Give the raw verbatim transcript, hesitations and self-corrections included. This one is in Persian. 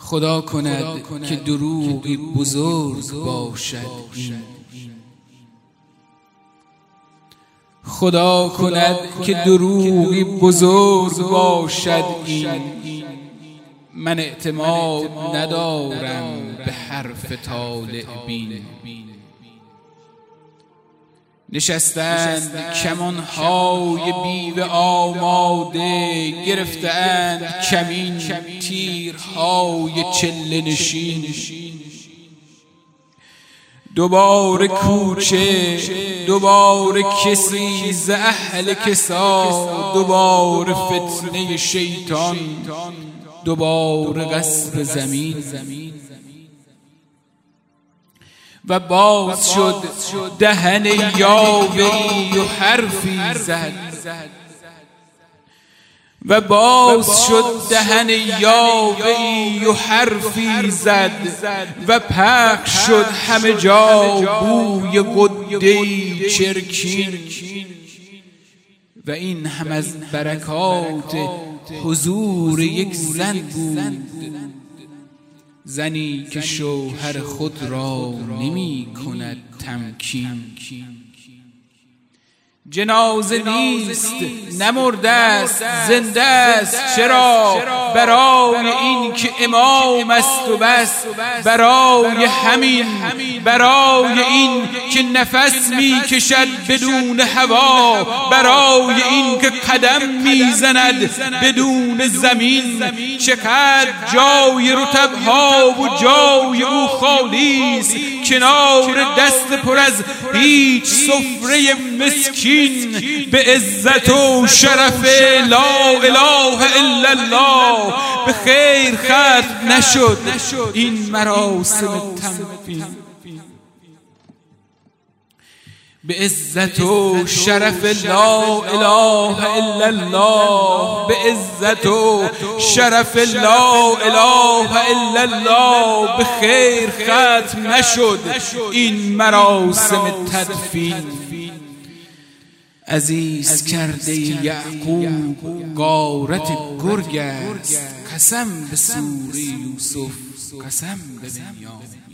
خدا کند که دروغی بزرگ باشد این، خدا کند که دروغی بزرگ باشد این. من اعتماد ندارم به حرف طالع بین. نشستند کمانهای بیوه آماده، گرفتند کمین تیرهای چله نشین. دوباره کوچه، دوباره کسی ز اهل کسا، دوباره فتنه شیطان، دوباره غصب زمین. و باز شد دهن یاوه‌ای و حرفی زد، و باز شد دهن یاوه‌ای و حرفی زد، و پخش شد همه جا بوی قده‌ای چرکین. و این هم از برکات حضور یک زن بود، زنی که شوهر خود را نمی کند تمکین. جنازه نیست نمرده است زنده است، چرا؟ برای این که امام است و بس، برای همین، برای این که نفس می کشد بدون هوا، برای این که قدم می زند بدون زمین. چقدر جای رطبها و جای او خالی است، کنار دست پر از هیچ سفره مسکین. به عزت و شرف لا اله الا الله به خیر ختم نشد این مراسم تمکین. به عزت و شرف لا اله الا الله، به عزت و شرف لا اله الا الله به خیر ختم نشد این مراسم تدفین. عزیز کرده یعقوب غارت گرگ است، قسم به سوره یوسف، قسم به بنیامین.